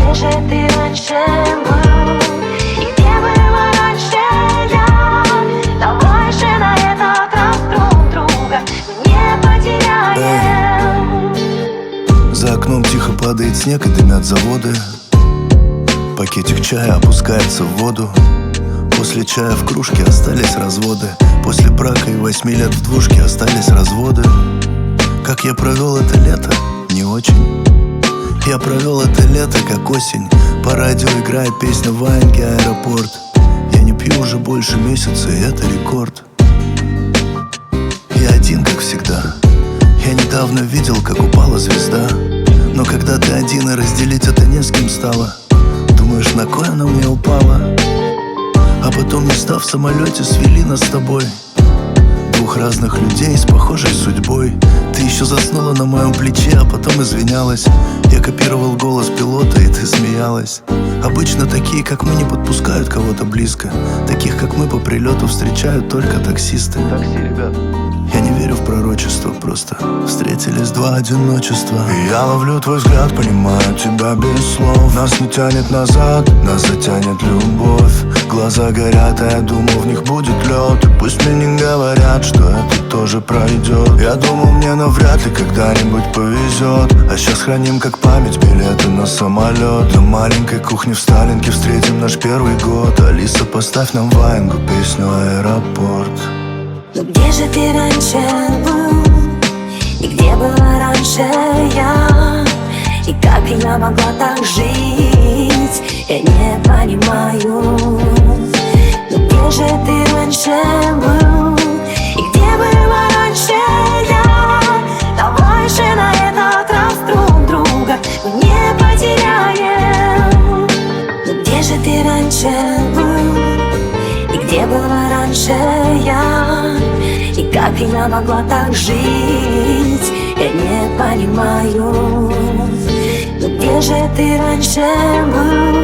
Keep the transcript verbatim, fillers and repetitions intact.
где же ты раньше был? И где была раньше я? Давай же на этот раз друг друга не потеряем. За окном тихо падает снег и дымят заводы. Пакетик чая опускается в воду. После чая в кружке остались разводы. После брака и восьми лет в двушке остались разводы. Как я провел это лето? Не очень. Я провел это лето как осень. По радио играет песня Ваенги «Аэропорт». Я не пью уже больше месяца, и это рекорд. Я один, как всегда. Я недавно видел, как упала звезда. Но когда ты один и разделить это не с кем стало, думаешь, на кой она мне упала? А потом, места в самолете свели нас с тобой. Двух разных людей с похожей судьбой. Ты еще заснула на моем плече, а потом извинялась. Я копировал голос пилота, и ты смеялась. Обычно такие, как мы, не подпускают кого-то близко. Таких, как мы, по прилету встречают только таксисты. Такси, ребят. Я не верю в пророчество, просто встретились два одиночества. И я ловлю твой взгляд, понимаю тебя без слов. Нас не тянет назад, нас затянет любовь. Глаза горят, а я думал, в них будет лед. И пусть мне не говорят, что это тоже пройдет. Я думал, мне навряд ли когда-нибудь повезет. А сейчас храним как память билеты на самолет. На маленькой кухне в Сталинке встретим наш первый год. Алиса, поставь нам Ваенгу песню «Аэропорт». Но где же ты раньше был? И где была раньше я? И как я могла так жить? Я не понимаю. Но где же ты раньше был? И где была раньше я? Давай же на этот раз друг друга не потеряем. Но где же ты раньше был? И где была раньше я? И как я могла так жить? Я не понимаю. Но где же ты раньше был?